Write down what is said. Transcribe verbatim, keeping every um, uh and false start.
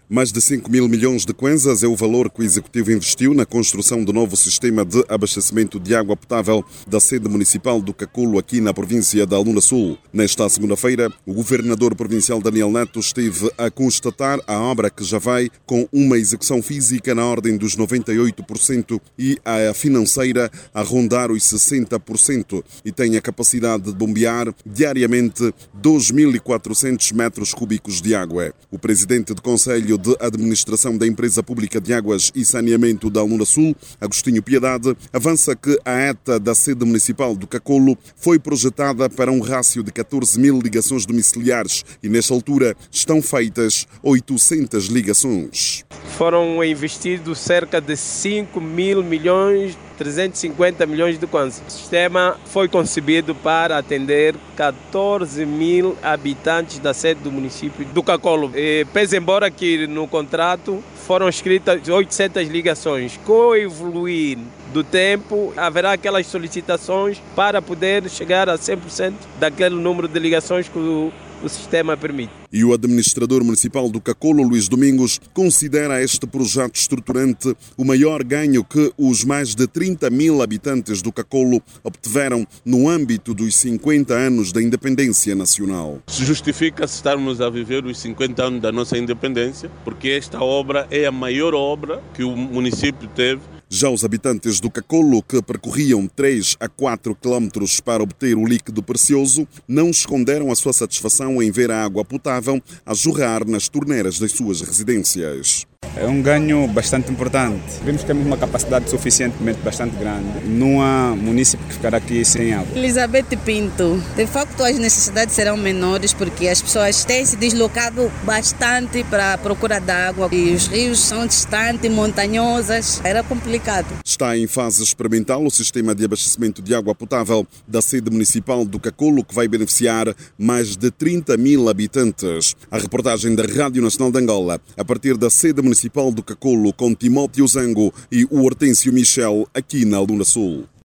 Mais de cinco mil milhões de kwanzas é o valor que o Executivo investiu na construção do novo sistema de abastecimento de água potável da sede municipal do Caculo, aqui na província da Luna Sul. Nesta segunda-feira, o governador provincial Daniel Neto esteve a constatar a obra, que já vai com uma execução física na ordem dos noventa e oito por cento e a financeira a rondar os sessenta por cento, e tem a capacidade de bombear diariamente dois mil e quatrocentos metros cúbicos de água. O presidente do Conselho de Administração da Empresa Pública de Águas e Saneamento da Luna Sul, Agostinho Piedade, avança que a ETA da sede municipal do Caculo foi projetada para um rácio de catorze mil ligações domiciliares e, nesta altura, estão feitas oitocentas ligações. Foram investidos cerca de cinco mil milhões, trezentos e cinquenta milhões de kwanzas. O sistema foi concebido para atender catorze mil habitantes da sede do município do Caculo. E, pese embora que no contrato foram escritas oitocentas ligações, com o evoluir do tempo haverá aquelas solicitações para poder chegar a cem por cento daquele número de ligações que o o sistema permite. E o administrador municipal do Caculo, Luís Domingos, considera este projeto estruturante o maior ganho que os mais de trinta mil habitantes do Caculo obtiveram no âmbito dos cinquenta anos da independência nacional. Se justifica-se estarmos a viver os cinquenta anos da nossa independência, porque esta obra é a maior obra que o município teve. Já os habitantes do Caculo, que percorriam três a quatro quilómetros para obter o líquido precioso, não esconderam a sua satisfação em ver a água potável a jorrar nas torneiras das suas residências. É um ganho bastante importante. Vemos que temos uma capacidade suficientemente bastante grande. Não há município que ficará aqui sem água. Elizabeth Pinto. De facto, as necessidades serão menores porque as pessoas têm se deslocado bastante para a procura de água e os rios são distantes, montanhosos. Era complicado. Está em fase experimental o sistema de abastecimento de água potável da sede municipal do Caculo, que vai beneficiar mais de trinta mil habitantes. A reportagem da Rádio Nacional de Angola, a partir da sede municipal do Caculo, com Timóteo Zango e o Hortêncio Michel, aqui na Luna Sul.